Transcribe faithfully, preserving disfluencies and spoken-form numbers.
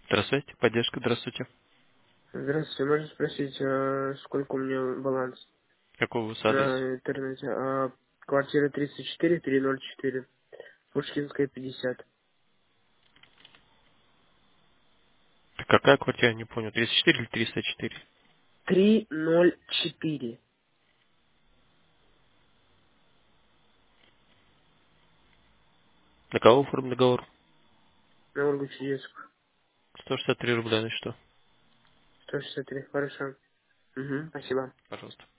Здравствуйте, поддержка, здравствуйте. Здравствуйте, можно спросить, а, сколько у меня баланс Какой у вас адрес? на интернете? А, квартира тридцать четыре, триста четыре, Пушкинская, пятьдесят. Так какая квартира, не понял, тридцать четыре или триста четыре? триста четыре. На кого оформлен договор? На Ольгу Чудеску. сто шестьдесят три рубля, на что? сто шестьдесят три. Хорошо. Угу, спасибо. Пожалуйста.